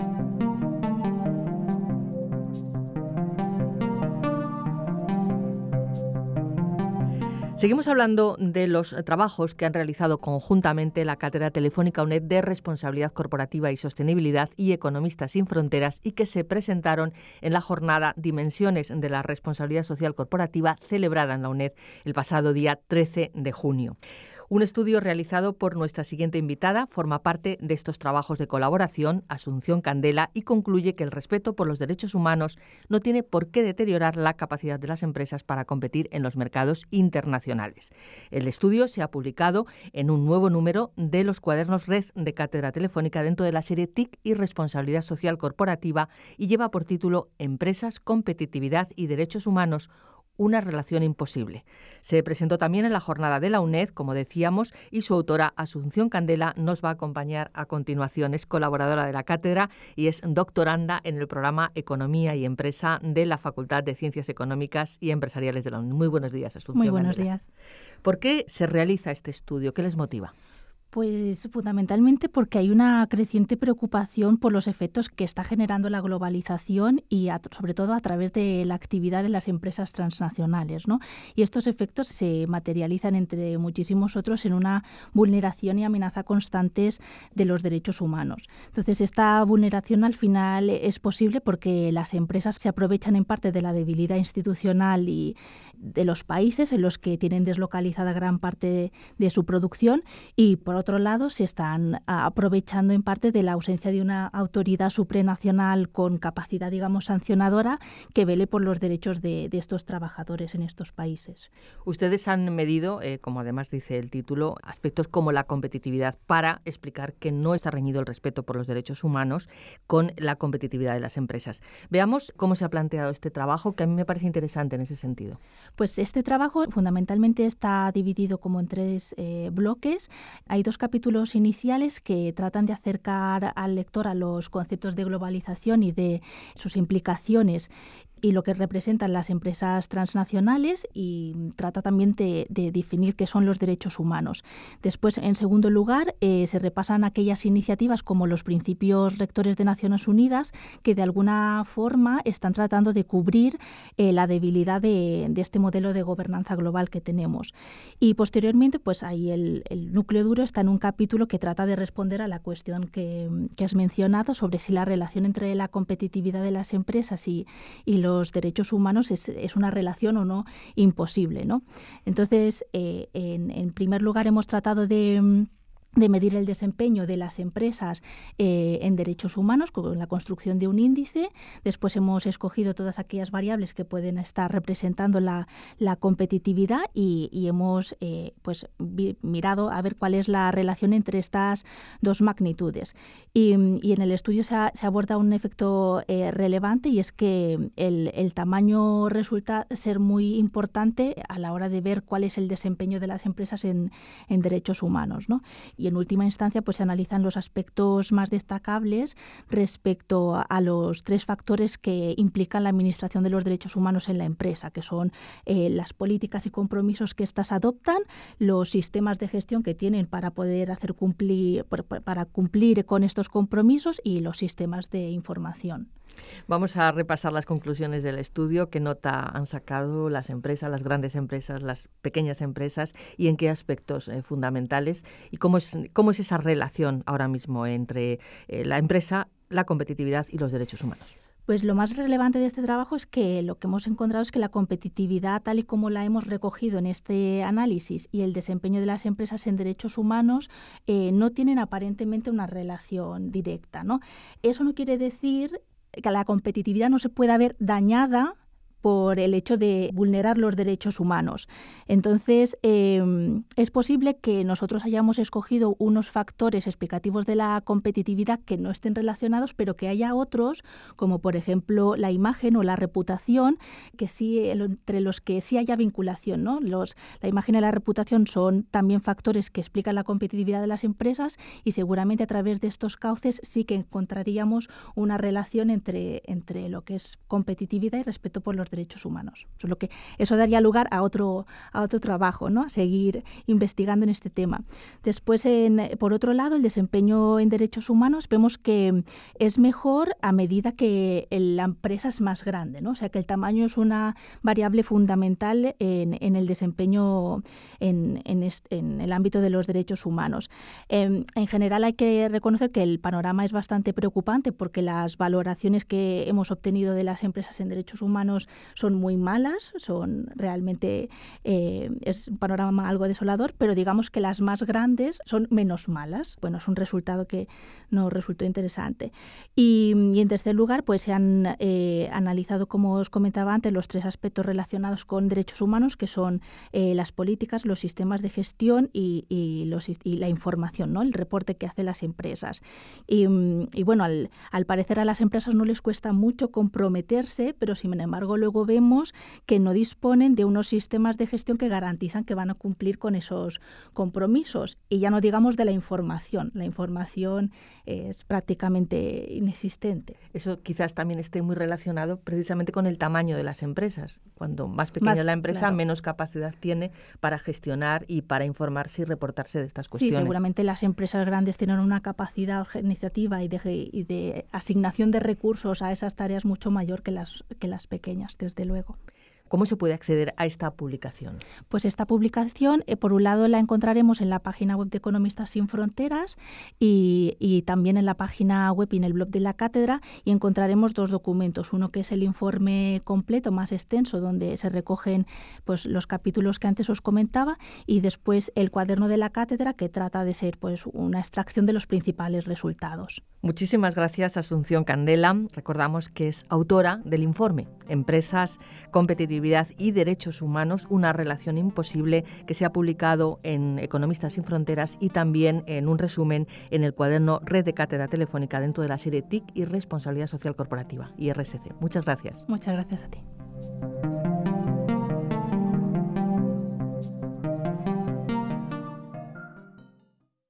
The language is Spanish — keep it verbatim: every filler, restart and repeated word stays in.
Seguimos hablando de los trabajos que han realizado conjuntamente la Cátedra Telefónica UNED de Responsabilidad Corporativa y Sostenibilidad y Economistas sin Fronteras y que se presentaron en la jornada Dimensiones de la Responsabilidad Social Corporativa celebrada en la UNED el pasado día trece de junio. Un estudio realizado por nuestra siguiente invitada forma parte de estos trabajos de colaboración, Asunción Candela, y concluye que el respeto por los derechos humanos no tiene por qué deteriorar la capacidad de las empresas para competir en los mercados internacionales. El estudio se ha publicado en un nuevo número de los cuadernos Red de Cátedra Telefónica dentro de la serie T I C y Responsabilidad Social Corporativa y lleva por título Empresas, Competitividad y Derechos Humanos, una relación imposible. Se presentó también en la jornada de la UNED, como decíamos, y su autora, Asunción Candela, nos va a acompañar a continuación. Es colaboradora de la cátedra y es doctoranda en el programa Economía y Empresa de la Facultad de Ciencias Económicas y Empresariales de la UNED. Muy buenos días, Asunción. Muy buenos Candela. días. ¿Por qué se realiza este estudio? ¿Qué les motiva? Pues fundamentalmente porque hay una creciente preocupación por los efectos que está generando la globalización y a, sobre todo a través de la actividad de las empresas transnacionales, ¿no? Y estos efectos se materializan entre muchísimos otros en una vulneración y amenaza constantes de los derechos humanos. Entonces, esta vulneración al final es posible porque las empresas se aprovechan en parte de la debilidad institucional y de los países en los que tienen deslocalizada gran parte de, de su producción y por otro lado, se están aprovechando en parte de la ausencia de una autoridad supranacional con capacidad, digamos, sancionadora que vele por los derechos de, de estos trabajadores en estos países. Ustedes han medido, eh, como además dice el título, aspectos como la competitividad para explicar que no está reñido el respeto por los derechos humanos con la competitividad de las empresas. Veamos cómo se ha planteado este trabajo, que a mí me parece interesante en ese sentido. Pues este trabajo fundamentalmente está dividido como en tres eh, bloques. Hay dos capítulos iniciales que tratan de acercar al lector a los conceptos de globalización y de sus implicaciones y lo que representan las empresas transnacionales y trata también de, de definir qué son los derechos humanos. Después, en segundo lugar, eh, se repasan aquellas iniciativas como los principios rectores de Naciones Unidas que de alguna forma están tratando de cubrir eh, la debilidad de, de este modelo de gobernanza global que tenemos. Y posteriormente, pues ahí el, el núcleo duro está en un capítulo que trata de responder a la cuestión que, que has mencionado sobre si la relación entre la competitividad de las empresas y, y los los derechos humanos es, es una relación o no imposible, ¿no? Entonces, eh, en, en primer lugar, hemos tratado de... de medir el desempeño de las empresas eh, en derechos humanos con la construcción de un índice. Después hemos escogido todas aquellas variables que pueden estar representando la, la competitividad y, y hemos eh, pues, vi, mirado a ver cuál es la relación entre estas dos magnitudes. Y, y en el estudio se, ha, se aborda un efecto eh, relevante y es que el, el tamaño resulta ser muy importante a la hora de ver cuál es el desempeño de las empresas en, en derechos humanos, ¿no? Y en última instancia pues se analizan los aspectos más destacables respecto a, a los tres factores que implican la administración de los derechos humanos en la empresa, que son eh, las políticas y compromisos que éstas adoptan, los sistemas de gestión que tienen para poder hacer cumplir, para cumplir con estos compromisos y los sistemas de información. Vamos a repasar las conclusiones del estudio. ¿Qué nota han sacado las empresas, las grandes empresas, las pequeñas empresas y en qué aspectos eh, fundamentales? ¿Y cómo es, cómo es esa relación ahora mismo entre eh, la empresa, la competitividad y los derechos humanos? Pues lo más relevante de este trabajo es que lo que hemos encontrado es que la competitividad, tal y como la hemos recogido en este análisis, y el desempeño de las empresas en derechos humanos eh, no tienen aparentemente una relación directa, ¿no? Eso no quiere decir que la competitividad no se pueda ver dañada por el hecho de vulnerar los derechos humanos. Entonces, eh, es posible que nosotros hayamos escogido unos factores explicativos de la competitividad que no estén relacionados, pero que haya otros, como por ejemplo la imagen o la reputación, que sí, entre los que sí haya vinculación, ¿no? Los, la imagen y la reputación son también factores que explican la competitividad de las empresas y seguramente a través de estos cauces sí que encontraríamos una relación entre, entre lo que es competitividad y respeto por los derechos humanos. Eso, es lo que, eso daría lugar a otro, a otro trabajo, ¿no? A seguir investigando en este tema. Después, en, por otro lado, el desempeño en derechos humanos, vemos que es mejor a medida que la empresa es más grande, ¿no? O sea, que el tamaño es una variable fundamental en, en el desempeño en, en, este, en el ámbito de los derechos humanos. Eh, en general, hay que reconocer que el panorama es bastante preocupante porque las valoraciones que hemos obtenido de las empresas en derechos humanos son muy malas, son realmente eh, es un panorama algo desolador, pero digamos que las más grandes son menos malas. Bueno, es un resultado que nos resultó interesante. Y, y en tercer lugar, pues se han eh, analizado, como os comentaba antes, los tres aspectos relacionados con derechos humanos, que son eh, las políticas, los sistemas de gestión y, y, los, y la información, ¿no? El reporte que hacen las empresas. Y, y bueno, al, al parecer a las empresas no les cuesta mucho comprometerse, pero sin embargo luego vemos que no disponen de unos sistemas de gestión que garantizan que van a cumplir con esos compromisos. Y ya no digamos de la información. La información es prácticamente inexistente. Eso quizás también esté muy relacionado precisamente con el tamaño de las empresas. Cuando más pequeña más, la empresa, claro, menos capacidad tiene para gestionar y para informarse y reportarse de estas cuestiones. Sí, seguramente las empresas grandes tienen una capacidad organizativa y de, y de asignación de recursos a esas tareas mucho mayor que las, que las pequeñas, desde luego. ¿Cómo se puede acceder a esta publicación? Pues esta publicación, eh, por un lado, la encontraremos en la página web de Economistas Sin Fronteras y, y también en la página web y en el blog de la cátedra, y encontraremos dos documentos. Uno que es el informe completo, más extenso, donde se recogen pues, los capítulos que antes os comentaba, y después el cuaderno de la cátedra, que trata de ser pues, una extracción de los principales resultados. Muchísimas gracias, Asunción Candela. Recordamos que es autora del informe Empresas, Competitividad y Derechos Humanos, una relación imposible, que se ha publicado en Economistas Sin Fronteras y también en un resumen en el cuaderno Red de Cátedra Telefónica dentro de la serie T I C y Responsabilidad Social Corporativa, I R S C. Muchas gracias. Muchas gracias a ti.